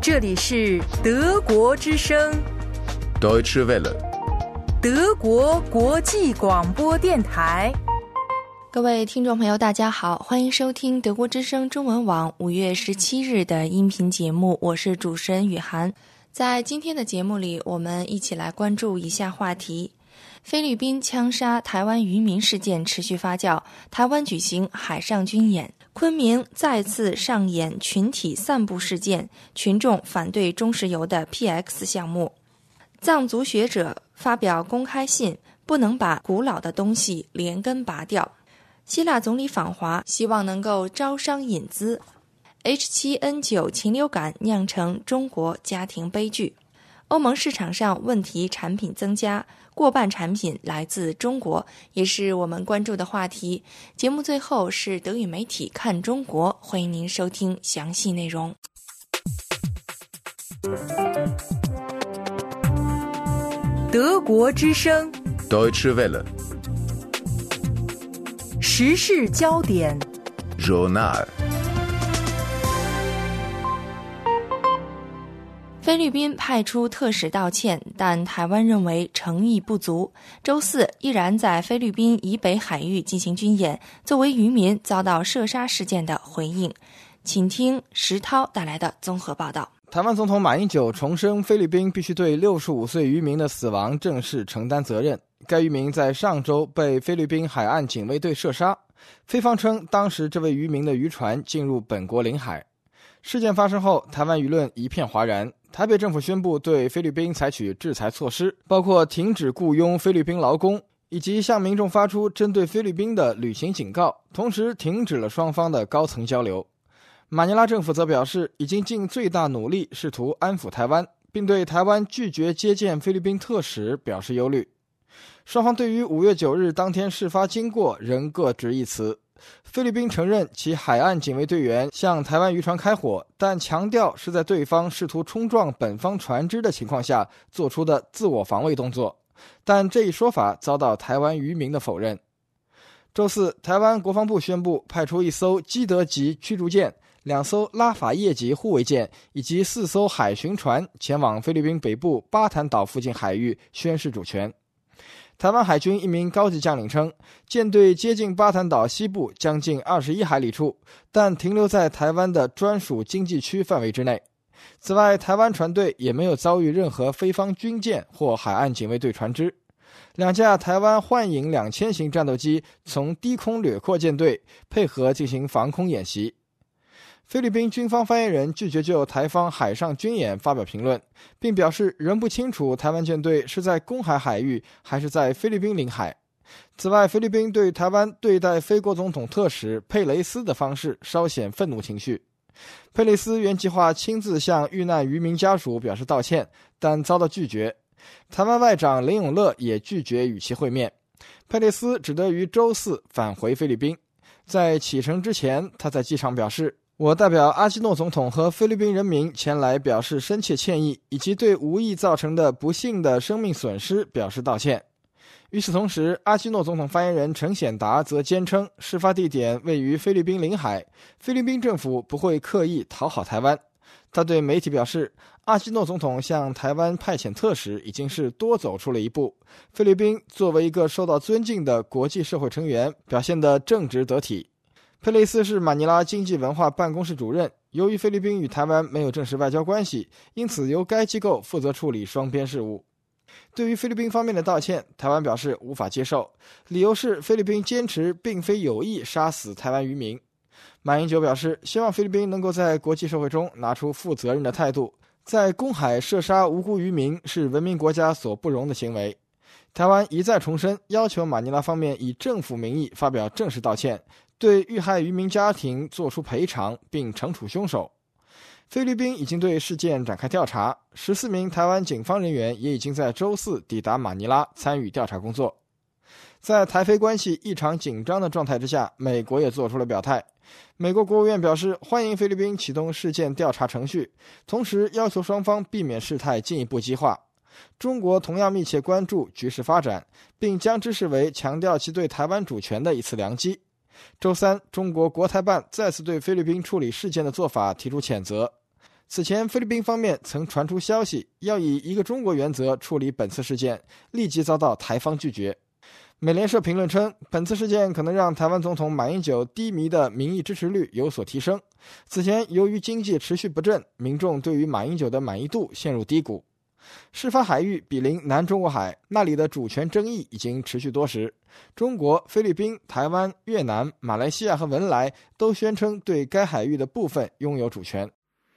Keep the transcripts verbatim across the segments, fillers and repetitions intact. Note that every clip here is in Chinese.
这里是德国之声 Deutsche Welle， 德国国际广播电台。 各位听众朋友大家好，欢迎收听德国之声中文网五月十七日的音频节目，我是主持人雨涵。在今天的节目里，我们一起来关注以下话题：菲律宾枪杀台湾渔民事件持续发酵，台湾举行海上军演，昆明再次上演群体散步事件，群众反对中石油的 P X 项目。藏族学者发表公开信，不能把古老的东西连根拔掉。希腊总理访华，希望能够招商引资。H 七N 九 禽流感酿成中国家庭悲剧。欧盟市场上问题产品增加，过半产品来自中国，也是我们关注的话题。节目最后是德语媒体看中国，欢迎您收听详细内容。 德国之声 Deutsche Welle， 时事焦点 Journal。 菲律宾派出特使道歉，但台湾认为诚意不足。周四依然在菲律宾以北海域进行军演，作为渔民遭到射杀事件的回应。请听石涛带来的综合报道。 台湾总统马英九重申，菲律宾必须对六十五岁渔民的死亡正式承担责任。该渔民在上周被菲律宾海岸警卫队射杀，菲方称当时这位渔民的渔船进入本国领海。事件发生后，台湾舆论一片哗然。台北政府宣布对菲律宾采取制裁措施，包括停止雇佣菲律宾劳工，以及向民众发出针对菲律宾的旅行警告，同时停止了双方的高层交流。马尼拉政府则表示，已经尽最大努力试图安抚台湾，并对台湾拒绝接见菲律宾特使表示忧虑。双方对于五月九日当天事发经过仍各执一词。菲律宾承认其海岸警卫队员向台湾渔船开火，但强调是在对方试图冲撞本方船只的情况下做出的自我防卫动作，但这一说法遭到台湾渔民的否认。周四，台湾国防部宣布派出一艘基德级驱逐舰、两艘拉法叶级护卫舰以及四艘海巡船前往菲律宾北部巴坦岛附近海域宣示主权。台湾海军一名高级将领称，舰队接近巴坦岛西部将近二十一海里处，但停留在台湾的专属经济区范围之内。此外，台湾船队也没有遭遇任何菲方军舰或海岸警卫队船只。两架台湾幻影两千型战斗机从低空掠过舰队，配合进行防空演习。菲律宾军方发言人拒绝就台方海上军演发表评论，并表示仍不清楚台湾舰队是在公海海域还是在菲律宾领海。此外，菲律宾对台湾对待菲国总统特使佩雷斯的方式稍显愤怒情绪。佩雷斯原计划亲自向遇难渔民家属表示道歉，但遭到拒绝。台湾外长林永乐也拒绝与其会面。佩雷斯只得于周四返回菲律宾。在启程之前，他在机场表示，我代表阿基诺总统和菲律宾人民前来表示深切歉意，以及对无意造成的不幸的生命损失表示道歉。与此同时，阿基诺总统发言人陈显达则坚称，事发地点位于菲律宾领海，菲律宾政府不会刻意讨好台湾。他对媒体表示，阿基诺总统向台湾派遣特使已经是多走出了一步，菲律宾作为一个受到尊敬的国际社会成员，表现得正直得体。佩雷斯是马尼拉经济文化办公室主任，由于菲律宾与台湾没有正式外交关系，因此由该机构负责处理双边事务。对于菲律宾方面的道歉，台湾表示无法接受，理由是菲律宾坚持并非有意杀死台湾渔民。马英九表示，希望菲律宾能够在国际社会中拿出负责任的态度，在公海射杀无辜渔民是文明国家所不容的行为。台湾一再重申，要求马尼拉方面以政府名义发表正式道歉，对遇害渔民家庭作出赔偿，并惩处凶手。菲律宾已经对事件展开调查，十四名台湾警方人员也已经在周四抵达马尼拉参与调查工作。在台菲关系异常紧张的状态之下，美国也做出了表态。美国国务院表示欢迎菲律宾启动事件调查程序，同时要求双方避免事态进一步激化。中国同样密切关注局势发展，并将之视为强调其对台湾主权的一次良机。周三，中国国台办再次对菲律宾处理事件的做法提出谴责。 此前菲律宾方面曾传出消息，要以一个中国原则处理本次事件，立即遭到台方拒绝。美联社评论称，本次事件可能让台湾总统马英九低迷的民意支持率有所提升。此前由于经济持续不振，民众对于马英九的满意度陷入低谷。事发海域毗邻南中国海，那里的主权争议已经持续多时。中国、菲律宾、台湾、越南、马来西亚和文莱都宣称对该海域的部分拥有主权。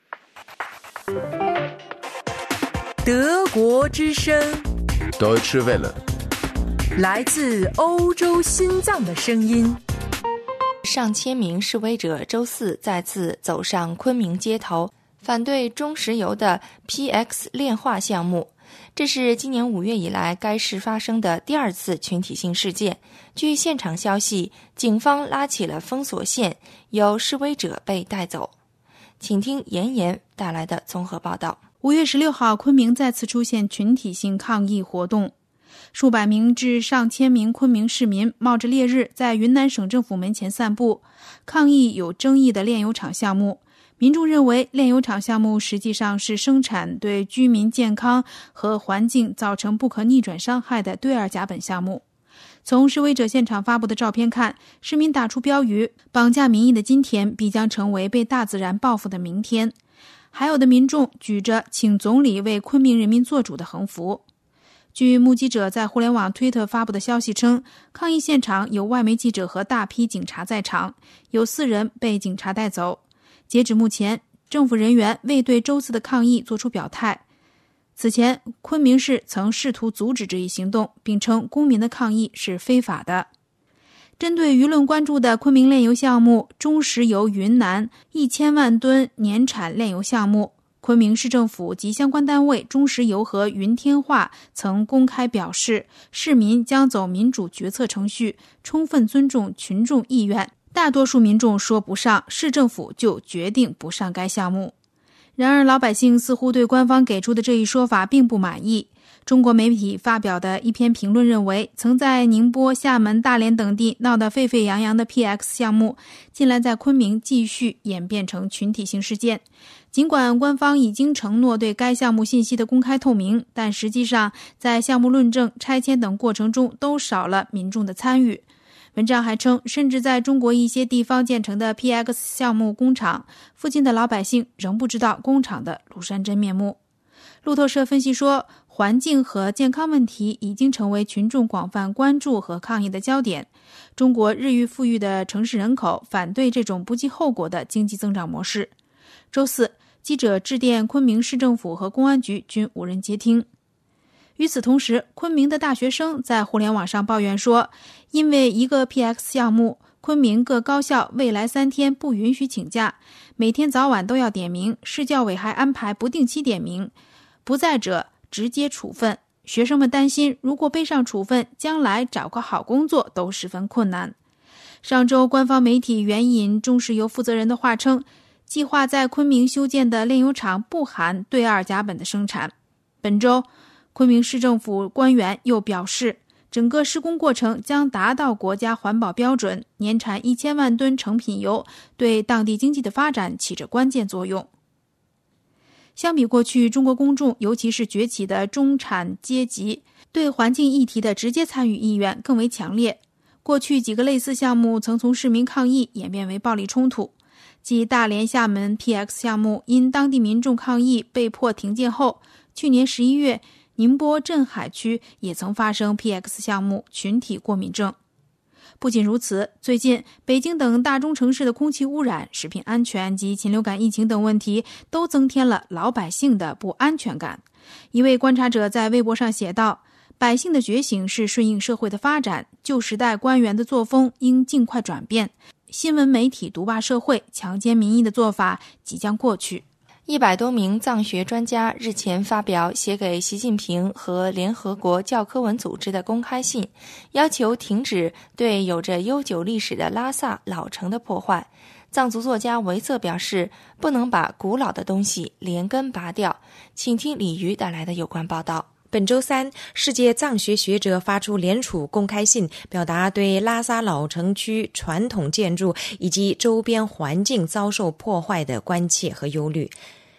德国之声 Deutsche Welle， 来自欧洲心脏的声音。 上千名示威者周四再次走上昆明街头，反对中石油的 P X 炼化项目。这是今年五月以来该市发生的第二次群体性事件。据现场消息，警方拉起了封锁线，有示威者被带走。请听妍妍带来的综合报道。 五月十六号，昆明再次出现群体性抗议活动，数百名至上千名昆明市民冒着烈日在云南省政府门前散步，抗议有争议的炼油厂项目。民众认为炼油厂项目实际上是生产对居民健康和环境造成不可逆转伤害的对二甲苯项目。从示威者现场发布的照片看，市民打出标语，绑架民意的今天必将成为被大自然报复的明天。还有的民众举着请总理为昆明人民做主的横幅。据目击者在互联网推特发布的消息称，抗议现场有外媒记者和大批警察在场，有四人被警察带走。截止目前，政府人员未对周四的抗议作出表态。此前，昆明市曾试图阻止这一行动，并称公民的抗议是非法的。针对舆论关注的昆明炼油项目中石油云南一千万吨年产炼油项目，昆明市政府及相关单位中石油和云天化曾公开表示，市民将走民主决策程序，充分尊重群众意愿。大多数民众说不上，市政府就决定不上该项目。然而老百姓似乎对官方给出的这一说法并不满意。中国媒体发表的一篇评论认为，曾在宁波、厦门、大连等地闹得沸沸扬扬的 P X 项目，近来在昆明继续演变成群体性事件。尽管官方已经承诺对该项目信息的公开透明，但实际上在项目论证、拆迁等过程中都少了民众的参与。文章还称，甚至在中国一些地方建成的 P X 项目工厂附近的老百姓仍不知道工厂的庐山真面目。路透社分析说，环境和健康问题已经成为群众广泛关注和抗议的焦点。中国日益富裕的城市人口反对这种不计后果的经济增长模式。周四，记者致电昆明市政府和公安局均无人接听。与此同时，昆明的大学生在互联网上抱怨说，因为一个 P X 项目，昆明各高校未来三天不允许请假，每天早晚都要点名，市教委还安排不定期点名，不在者直接处分。学生们担心，如果背上处分，将来找个好工作都十分困难。上周，官方媒体援引中石油负责人的话称，计划在昆明修建的炼油厂不含对二甲苯的生产。本周，昆明市政府官员又表示，整个施工过程将达到国家环保标准，年产一千万吨成品油，对当地经济的发展起着关键作用。相比过去，中国公众，尤其是崛起的中产阶级，对环境议题的直接参与意愿更为强烈。过去几个类似项目曾从市民抗议演变为暴力冲突，继大连、厦门 P X 项目因当地民众抗议被迫停建后，去年十一月，宁波镇海区也曾发生 P X 项目群体过敏症。不仅如此，最近北京等大中城市的空气污染、食品安全及禽流感疫情等问题都增添了老百姓的不安全感。一位观察者在微博上写道，百姓的觉醒是顺应社会的发展，旧时代官员的作风应尽快转变，新闻媒体独霸社会、强奸民意的做法即将过去。 一百多名藏学专家日前发表写给习近平和联合国教科文组织的公开信，要求停止对有着悠久历史的拉萨老城的破坏。藏族作家维瑟表示，不能把古老的东西连根拔掉。请听李瑜带来的有关报道。 本周三，世界藏学学者发出联署公开信，表达对拉萨老城区传统建筑以及周边环境遭受破坏的关切和忧虑。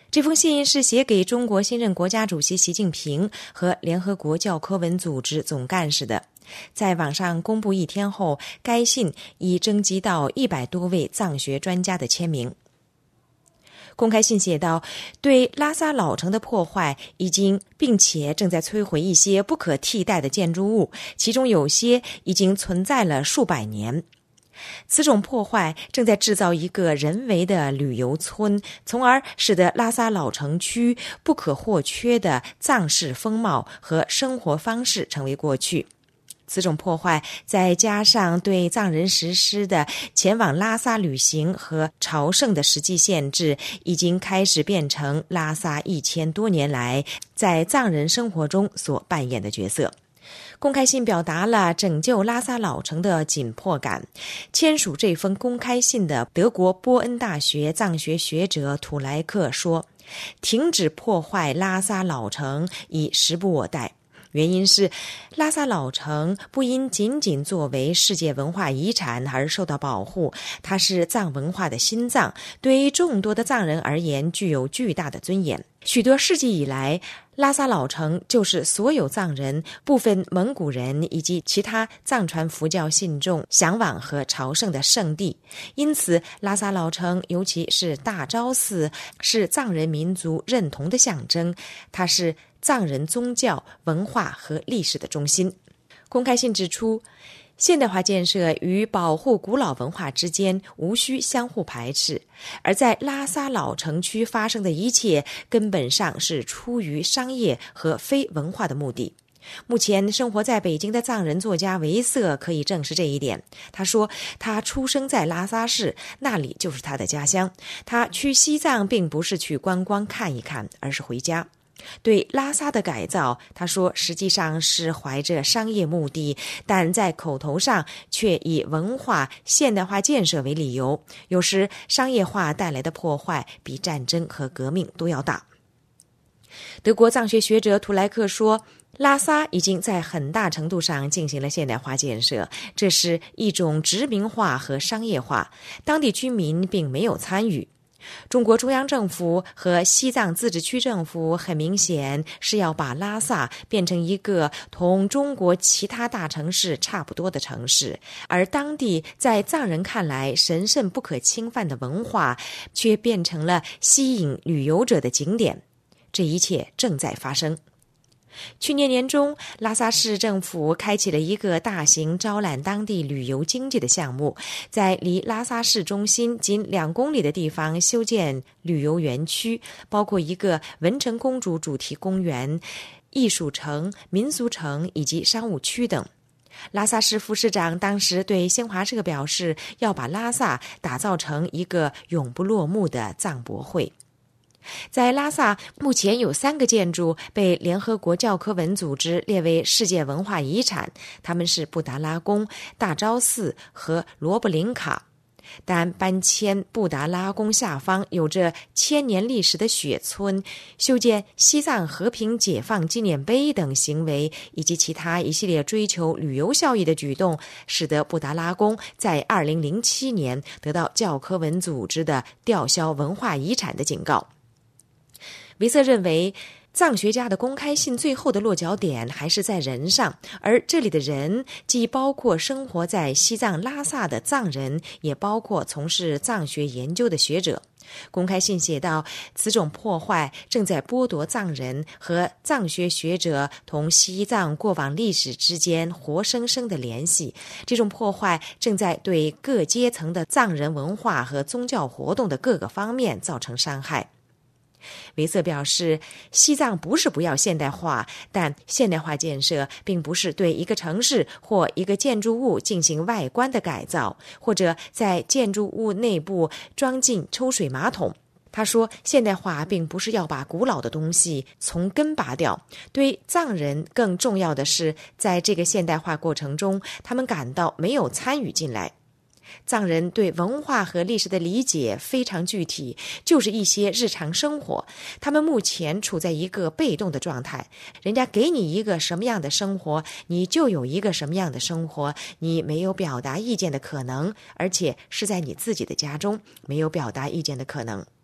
这封信是写给中国新任国家主席习近平和联合国教科文组织总干事的。在网上公布一天后，该信已征集到一百多位藏学专家的签名。公开信写道，对拉萨老城的破坏已经并且正在摧毁一些不可替代的建筑物，其中有些已经存在了数百年。此种破坏正在制造一个人为的旅游村，从而使得拉萨老城区不可或缺的藏式风貌和生活方式成为过去。此种破坏再加上对藏人实施的前往拉萨旅行和朝圣的实际限制，已经开始变成拉萨一千多年来在藏人生活中所扮演的角色。公开信表达了拯救拉萨老城的紧迫感。签署这封公开信的德国波恩大学藏学学者土莱克说，停止破坏拉萨老城已时不我待。原因是拉萨老城不应仅仅作为世界文化遗产而受到保护，它是藏文化的心脏，对于众多的藏人而言具有巨大的尊严。许多世纪以来，拉萨老城就是所有藏人、部分蒙古人以及其他藏传佛教信众向往和朝圣的圣地。因此，拉萨老城，尤其是大昭寺，是藏人民族认同的象征，它是藏人宗教、文化和历史的中心。公开信指出，现代化建设与保护古老文化之间无需相互排斥，而在拉萨老城区发生的一切根本上是出于商业和非文化的目的。目前生活在北京的藏人作家维瑟可以证实这一点。他说，他出生在拉萨市，那里就是他的家乡。他去西藏并不是去观光看一看，而是回家。对拉萨的改造，他说实际上是怀着商业目的，但在口头上却以文化现代化建设为理由。有时商业化带来的破坏比战争和革命都要大。德国藏学学者图莱克说，拉萨已经在很大程度上进行了现代化建设，这是一种殖民化和商业化，当地居民并没有参与。中国中央政府和西藏自治区政府很明显是要把拉萨变成一个同中国其他大城市差不多的城市，而当地在藏人看来神圣不可侵犯的文化却变成了吸引旅游者的景点。这一切正在发生。去年年中，拉萨市政府开启了一个大型招揽当地旅游经济的项目，在离拉萨市中心仅两公里的地方修建旅游园区，包括一个文成公主主题公园、艺术城、民俗城以及商务区等。拉萨市副市长当时对新华社表示，要把拉萨打造成一个永不落幕的藏博会。在拉萨，目前有三个建筑被联合国教科文组织列为世界文化遗产，它们是布达拉宫、大昭寺和罗布林卡。但搬迁布达拉宫下方有着千年历史的雪村，修建西藏和平解放纪念碑等行为，以及其他一系列追求旅游效益的举动，使得布达拉宫在二零零七年得到教科文组织的吊销文化遗产的警告。维瑟认为，藏学家的公开信最后的落脚点还是在人上，而这里的人既包括生活在西藏拉萨的藏人，也包括从事藏学研究的学者。公开信写道，此种破坏正在剥夺藏人和藏学学者同西藏过往历史之间活生生的联系，这种破坏正在对各阶层的藏人文化和宗教活动的各个方面造成伤害。维瑟表示，西藏不是不要现代化，但现代化建设并不是对一个城市或一个建筑物进行外观的改造，或者在建筑物内部装进抽水马桶。他说，现代化并不是要把古老的东西从根拔掉，对藏人更重要的是，在这个现代化过程中，他们感到没有参与进来。藏人对文化和历史的理解非常具体，就是一些日常生活。他们目前处在一个被动的状态，人家给你一个什么样的生活，你就有一个什么样的生活，你没有表达意见的可能，而且是在你自己的家中，没有表达意见的可能。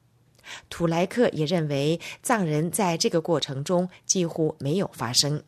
土莱克也认为，藏人在这个过程中几乎没有发声。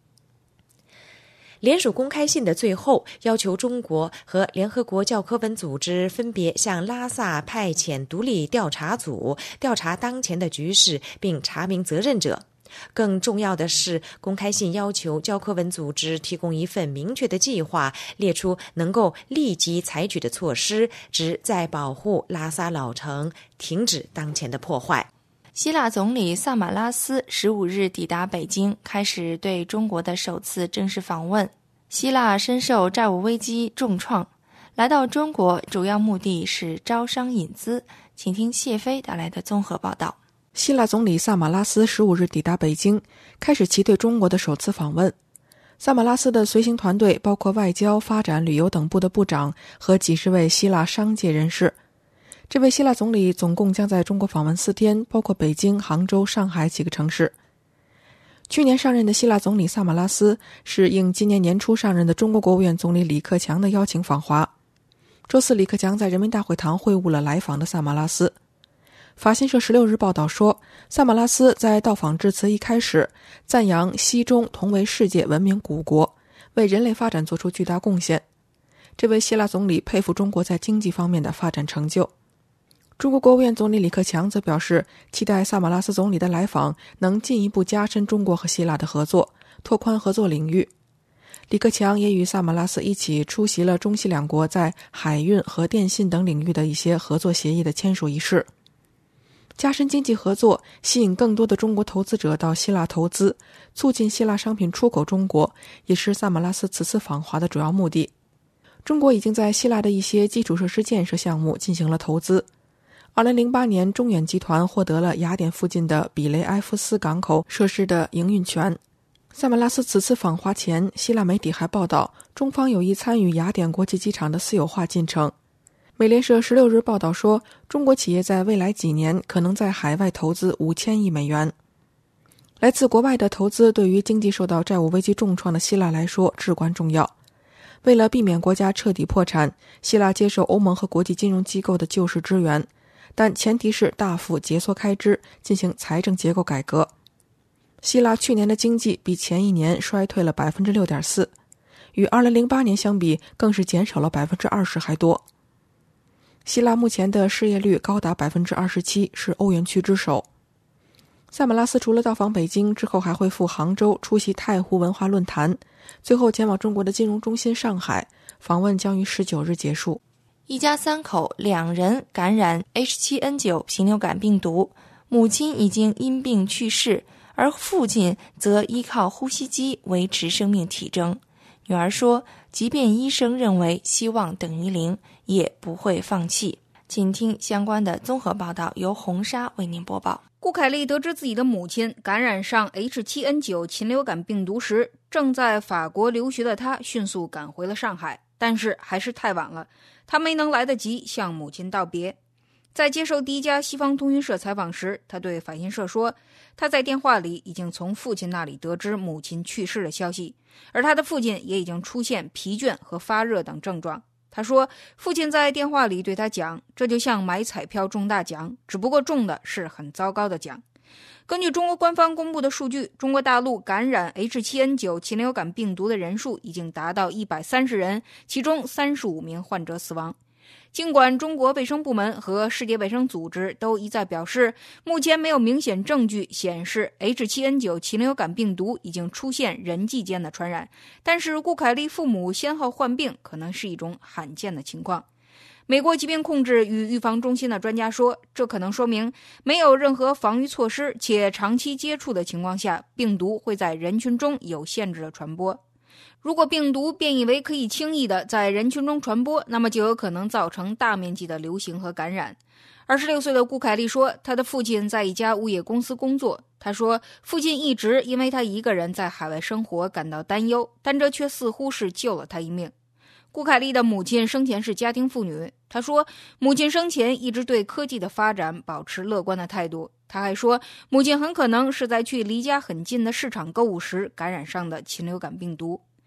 联署公开信的最后要求中国和联合国教科文组织分别向拉萨派遣独立调查组，调查当前的局势并查明责任者。更重要的是，公开信要求教科文组织提供一份明确的计划，列出能够立即采取的措施，旨在保护拉萨老城，停止当前的破坏。 希腊总理萨马拉斯十五日抵达北京，开始对中国的首次正式访问。希腊深受债务危机重创，来到中国主要目的是招商引资。请听谢飞带来的综合报道。 希腊总理萨马拉斯十五日抵达北京，开始其对中国的首次访问。萨马拉斯的随行团队包括外交、发展、旅游等部的部长和几十位希腊商界人士。这位希腊总理总共将在中国访问四天，包括北京、杭州、上海几个城市。去年上任的希腊总理萨马拉斯是应今年年初上任的中国国务院总理李克强的邀请访华。周四，李克强在人民大会堂会晤了来访的萨马拉斯。法新社十六日报道说，萨马拉斯在到访致辞一开始赞扬西中同为世界文明古国，为人类发展做出巨大贡献。这位希腊总理佩服中国在经济方面的发展成就。中国国务院总理李克强则表示，期待萨马拉斯总理的来访能进一步加深中国和希腊的合作，拓宽合作领域。李克强也与萨马拉斯一起出席了中希两国在海运和电信等领域的一些合作协议的签署仪式。加深经济合作，吸引更多的中国投资者到希腊投资，促进希腊商品出口中国，也是萨马拉斯此次访华的主要目的。中国已经在希腊的一些基础设施建设项目进行了投资。二零零八年，中远集团获得了雅典附近的比雷埃夫斯港口设施的营运权。萨马拉斯此次访华前，希腊媒体还报道，中方有意参与雅典国际机场的私有化进程。美联社十六日报道说，中国企业在未来几年可能在海外投资五千亿美元。来自国外的投资对于经济受到债务危机重创的希腊来说至关重要。为了避免国家彻底破产，希腊接受欧盟和国际金融机构的救市支援，但前提是大幅节缩开支，进行财政结构改革。希腊去年的经济比前一年衰退了 百分之六点四， 与二零零八年相比更是减少了 百分之二十 还多。希腊目前的失业率高达 百分之二十七， 是欧元区之首。萨马拉斯除了到访北京之后，还会赴杭州出席太湖文化论坛，最后前往中国的金融中心上海，访问将于十九日结束。 一家三口两人感染 H 七 N 九 禽流感病毒，母亲已经因病去世，而父亲则依靠呼吸机维持生命体征。女儿说，即便医生认为希望等于零，也不会放弃。请听相关的综合报道，由红沙为您播报。 顾凯丽得知自己的母亲感染上 H 七 N 九 禽流感病毒时，正在法国留学的她迅速赶回了上海，但是还是太晚了，她没能来得及向母亲道别。在接受第一家西方通讯社采访时，她对法新社说，她在电话里已经从父亲那里得知母亲去世的消息，而她的父亲也已经出现疲倦和发热等症状。他说，父亲在电话里对他讲，这就像买彩票中大奖，只不过中的是很糟糕的奖。根据中国官方公布的数据，中国大陆感染 H 七 N 九 禽流感病毒的人数已经达到一百三十人，其中三十五名患者死亡。尽管中国卫生部门和世界卫生组织都一再表示，目前没有明显证据显示 H 七 N 九 禽流感病毒已经出现人际间的传染，但是顾凯丽父母先后患病可能是一种罕见的情况。美国疾病控制与预防中心的专家说，这可能说明没有任何防御措施且长期接触的情况下，病毒会在人群中有限制的传播。如果病毒变异为可以轻易的在人群中传播，那么就有可能造成大面积的流行和感染。二十六岁的顾凯丽说，他的父亲在一家物业公司工作。他说，父亲一直因为他一个人在海外生活感到担忧，但这却似乎是救了他一命。顾凯丽的母亲生前是家庭妇女，她说，母亲生前一直对科技的发展保持乐观的态度。她还说，母亲很可能是在去离家很近的市场购物时感染上的禽流感病毒。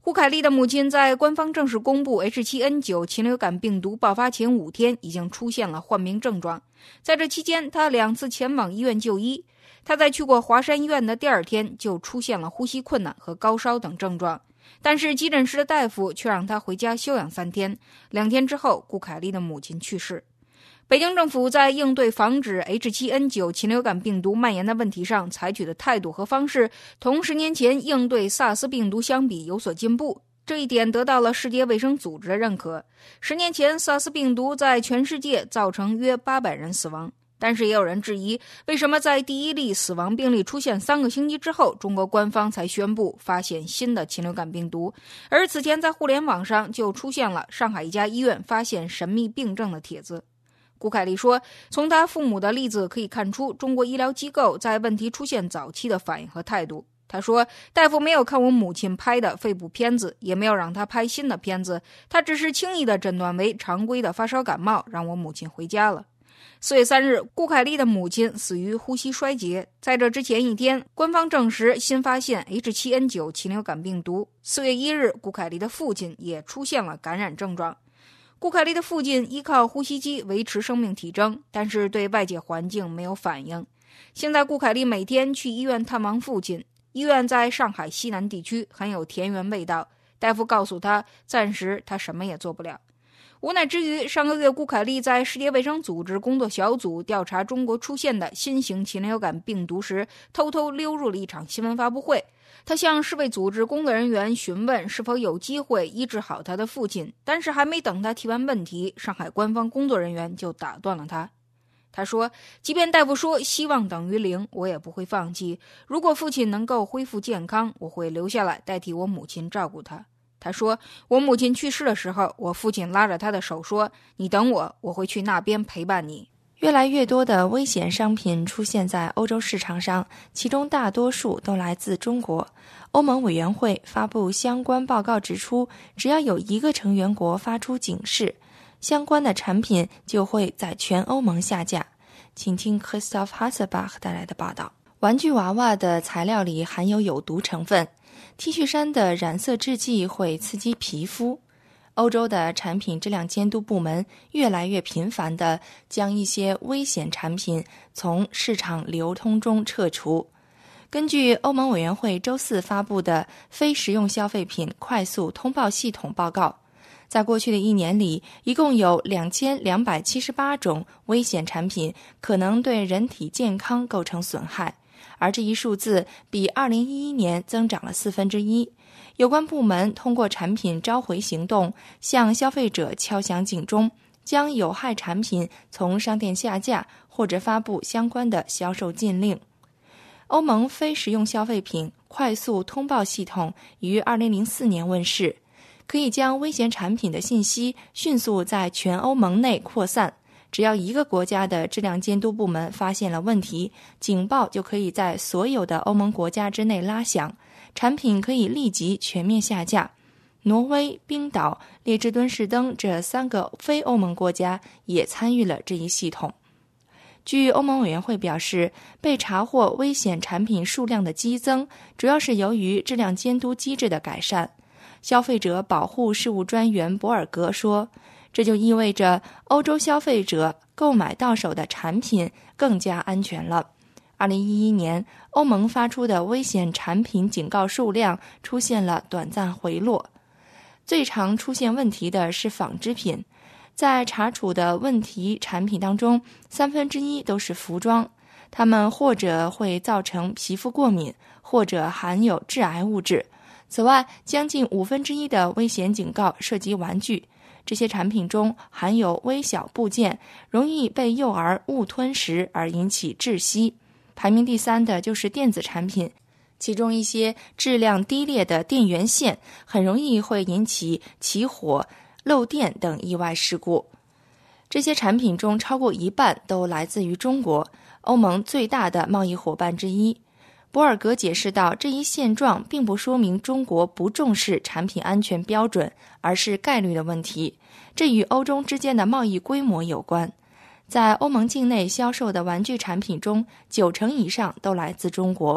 顾凯丽的母亲在官方正式公布 H 七 N 九 禽流感病毒爆发前五天已经出现了患病症状，在这期间她两次前往医院就医。她在去过华山医院的第二天就出现了呼吸困难和高烧等症状，但是急诊室的大夫却让她回家休养三天。两天之后，顾凯丽的母亲去世。北京政府在应对防止 H 七 N 九 禽流感病毒蔓延的问题上采取的态度和方式，同十年前应对 SARS 病毒相比有所进步，这一点得到了世界卫生组织的认可。十年前 SARS 病毒在全世界造成约八百人死亡，但是也有人质疑，为什么在第一例死亡病例出现三个星期之后，中国官方才宣布发现新的禽流感病毒，而此前在互联网上就出现了上海一家医院发现神秘病症的帖子。顾凯丽说，从他父母的例子可以看出中国医疗机构在问题出现早期的反应和态度。他说，大夫没有看我母亲拍的肺部片子，也没有让他拍新的片子，他只是轻易的诊断为常规的发烧感冒，让我母亲回家了。四月三日，顾凯丽的母亲死于呼吸衰竭。在这之前一天，官方证实新发现 H 七 N 九 禽流感病毒。四月一日，顾凯丽的父亲也出现了感染症状。顾凯丽的父亲依靠呼吸机维持生命体征，但是对外界环境没有反应。现在顾凯丽每天去医院探望父亲，医院在上海西南地区，很有田园味道。大夫告诉他，暂时他什么也做不了。无奈之余，上个月顾凯丽在世界卫生组织工作小组调查中国出现的新型禽流感病毒时，偷偷溜入了一场新闻发布会。他向世卫组织工作人员询问是否有机会医治好他的父亲，但是还没等他提完问题，上海官方工作人员就打断了他。他说，即便大夫说希望等于零，我也不会放弃。如果父亲能够恢复健康，我会留下来代替我母亲照顾他。他说，我母亲去世的时候，我父亲拉着他的手说，你等我，我会去那边陪伴你。 越来越多的危险商品出现在欧洲市场上，其中大多数都来自中国。欧盟委员会发布相关报告指出，只要有一个成员国发出警示，相关的产品就会在全欧盟下架。请听 Christoph Hasselbach 带来的报道。玩具娃娃的材料里含有有毒成分， T 恤衫的染色制剂会刺激皮肤。欧洲的产品质量监督部门越来越频繁地将一些危险产品从市场流通中撤除。根据欧盟委员会周四发布的非食用消费品快速通报系统报告，在过去的一年里，一共有两千两百七十八种危险产品可能对人体健康构成损害，而这一数字比二零一一年增长了四分之一。有关部门通过产品召回行动向消费者敲响警钟，将有害产品从商店下架或者发布相关的销售禁令。欧盟非食用消费品快速通报系统于二零零四年问世，可以将危险产品的信息迅速在全欧盟内扩散。只要一个国家的质量监督部门发现了问题，警报就可以在所有的欧盟国家之内拉响，产品可以立即全面下架。挪威、冰岛、列支敦士登这三个非欧盟国家也参与了这一系统。据欧盟委员会表示，被查获危险产品数量的激增，主要是由于质量监督机制的改善。消费者保护事务专员博尔格说，这就意味着欧洲消费者购买到手的产品更加安全了。二零一一年，欧盟发出的危险产品警告数量出现了短暂回落。最常出现问题的是纺织品，在查处的问题产品当中，三分之一都是服装，它们或者会造成皮肤过敏，或者含有致癌物质。此外，将近五分之一的危险警告涉及玩具，这些产品中含有微小部件，容易被幼儿误吞食而引起窒息。排名第三的就是电子产品，其中一些质量低劣的电源线很容易会引起起火、漏电等意外事故。这些产品中超过一半都来自于中国，欧盟最大的贸易伙伴之一。博尔格解释道，这一现状并不说明中国不重视产品安全标准，而是概率的问题。这与欧中之间的贸易规模有关。在欧盟境内销售的玩具产品中，九成以上都来自中国。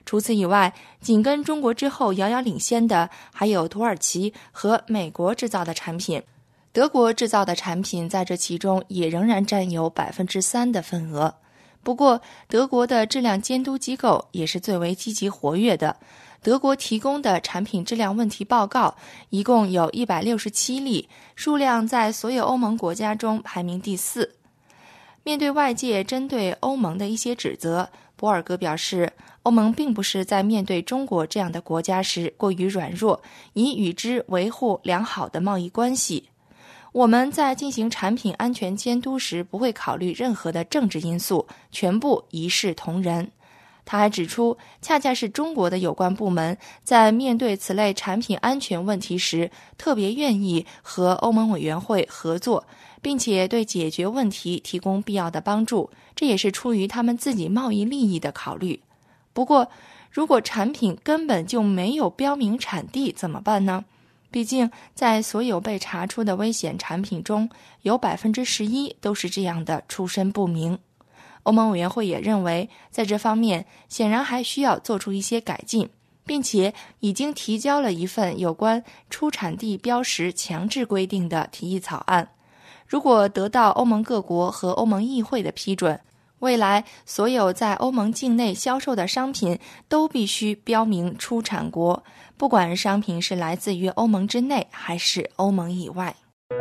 除此以外，紧跟中国之后遥遥领先的还有土耳其和美国制造的产品。德国制造的产品在这其中也仍然占有 百分之三 的份额。不过，德国的质量监督机构也是最为积极活跃的。德国提供的产品质量问题报告一共有一百六十七例，数量在所有欧盟国家中排名第四。面对外界针对欧盟的一些指责，博尔格表示，欧盟并不是在面对中国这样的国家时过于软弱，以与之维护良好的贸易关系。我们在进行产品安全监督时不会考虑任何的政治因素，全部一视同仁。他还指出，恰恰是中国的有关部门在面对此类产品安全问题时，特别愿意和欧盟委员会合作，并且对解决问题提供必要的帮助，这也是出于他们自己贸易利益的考虑。不过，如果产品根本就没有标明产地怎么办呢？毕竟，在所有被查出的危险产品中，有 百分之十一 都是这样的出身不明。欧盟委员会也认为，在这方面显然还需要做出一些改进，并且已经提交了一份有关出产地标识强制规定的提议草案。如果得到欧盟各国和欧盟议会的批准，未来所有在欧盟境内销售的商品都必须标明出产国，不管商品是来自于欧盟之内还是欧盟以外。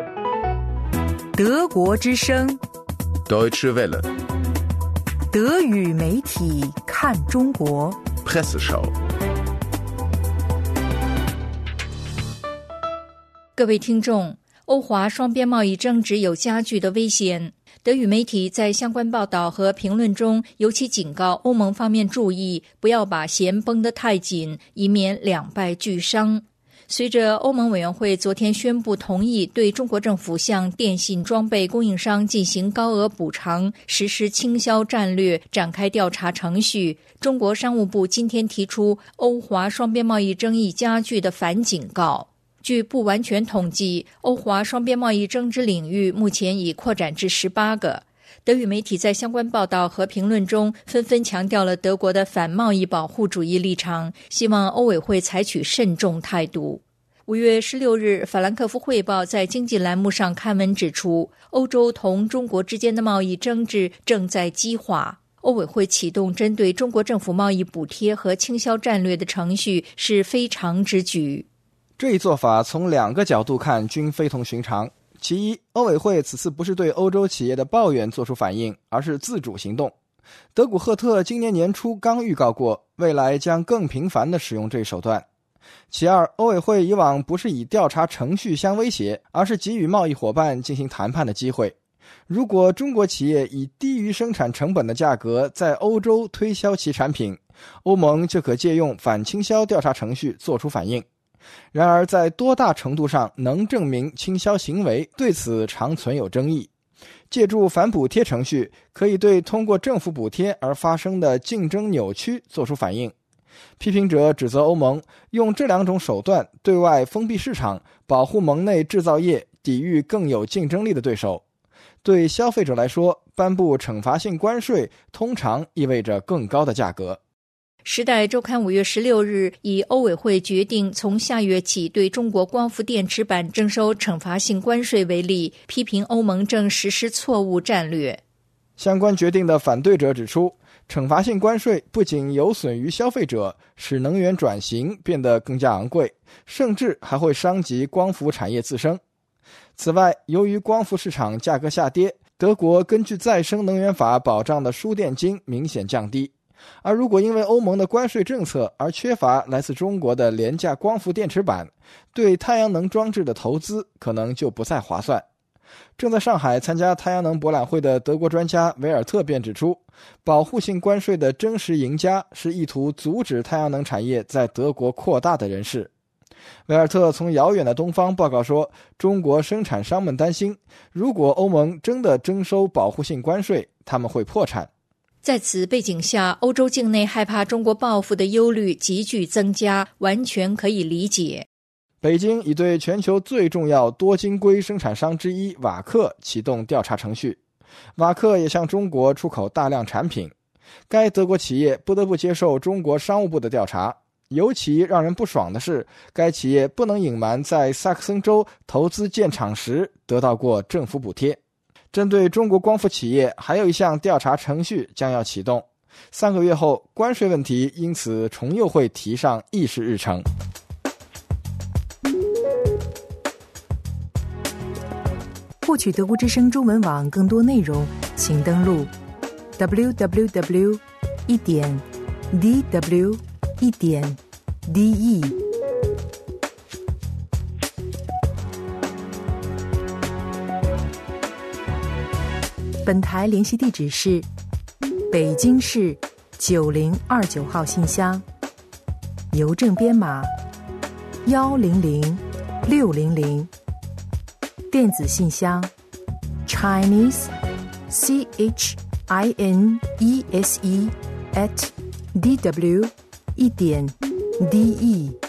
德国之声 Deutsche Welle， 德语媒体看中国 Presseschau。 各位听众，欧华双边贸易争执有加剧的危险。德语媒体在相关报道和评论中尤其警告欧盟方面注意，不要把弦绷得太紧，以免两败俱伤。随着欧盟委员会昨天宣布同意对中国政府向电信装备供应商进行高额补偿，实施倾销战略，展开调查程序，中国商务部今天提出欧华双边贸易争议加剧的反警告。据不完全统计，欧华双边贸易争执领域目前已扩展至十八个。德语媒体在相关报道和评论中纷纷强调了德国的反贸易保护主义立场，希望欧委会采取慎重态度。五月十六日，法兰克福汇报在经济栏目上刊文指出，欧洲同中国之间的贸易争执正在激化。欧委会启动针对中国政府贸易补贴和倾销战略的程序是非常之举。 这一做法从两个角度看均非同寻常。其一，欧委会此次不是对欧洲企业的抱怨做出反应，而是自主行动。德古赫特今年年初刚预告过，未来将更频繁地使用这一手段。其二，欧委会以往不是以调查程序相威胁，而是给予贸易伙伴进行谈判的机会。如果中国企业以低于生产成本的价格在欧洲推销其产品，欧盟就可借用反倾销调查程序做出反应。然而在多大程度上能证明倾销行为，对此常存有争议。借助反补贴程序，可以对通过政府补贴而发生的竞争扭曲做出反应。批评者指责欧盟用这两种手段对外封闭市场，保护盟内制造业，抵御更有竞争力的对手。对消费者来说，颁布惩罚性关税通常意味着更高的价格。 时代周刊五月十六日以欧委会决定从下月起对中国光伏电池板征收惩罚性关税为例，批评欧盟正实施错误战略。 相关决定的反对者指出，惩罚性关税不仅有损于消费者，使能源转型变得更加昂贵，甚至还会伤及光伏产业自身。此外，由于光伏市场价格下跌，德国根据再生能源法保障的输电金明显降低。而如果因为欧盟的关税政策而缺乏来自中国的廉价光伏电池板，对太阳能装置的投资可能就不再划算。正在上海参加太阳能博览会的德国专家维尔特便指出，保护性关税的真实赢家是意图阻止太阳能产业在德国扩大的人士。维尔特从遥远的东方报告说，中国生产商们担心，如果欧盟真的征收保护性关税，他们会破产。 在此背景下，欧洲境内害怕中国报复的忧虑急剧增加，完全可以理解。 北京已对全球最重要多晶硅生产商之一瓦克启动调查程序。瓦克也向中国出口大量产品。 该德国企业不得不接受中国商务部的调查。尤其让人不爽的是，该企业不能隐瞒在萨克森州投资建厂时得到过政府补贴。针对中国光伏企业，还有一项调查程序将要启动。三个月后，关税问题因此重又会提上议事日程。 获取德国之声中文网更多内容，请登录 double-u double-u double-u 点 d w 点 d e。 本台联系地址是北京市九零二九号信箱，邮政编码幺零零六零零，电子信箱 Chinese C H I N E S E at D W 一点 D E。